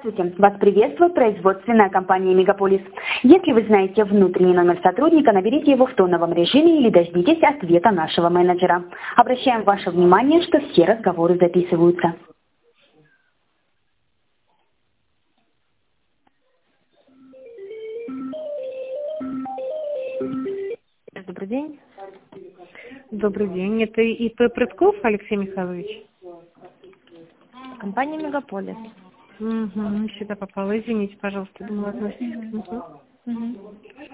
Здравствуйте! Вас приветствует производственная компания «Мегаполис». Если вы знаете внутренний номер сотрудника, наберите его в тоновом режиме или дождитесь ответа нашего менеджера. Обращаем ваше внимание, что все разговоры записываются. Добрый день. Добрый день. Это ИП Прытков Алексей Михайлович? Компания «Мегаполис». Угу, сюда попала. Извините, пожалуйста, думала, относитесь к нему. Мгм.